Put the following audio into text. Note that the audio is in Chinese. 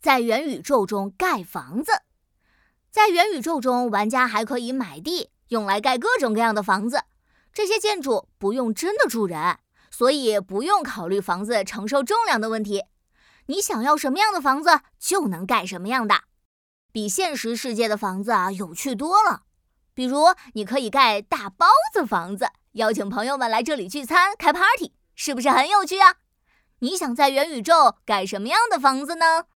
在元宇宙中盖房子。在元宇宙中，玩家还可以买地，用来盖各种各样的房子。这些建筑不用真的住人，所以不用考虑房子承受重量的问题。你想要什么样的房子，就能盖什么样的。比现实世界的房子有趣多了。比如，你可以盖大包子房子，邀请朋友们来这里聚餐开 party， 是不是很有趣啊？你想在元宇宙盖什么样的房子呢？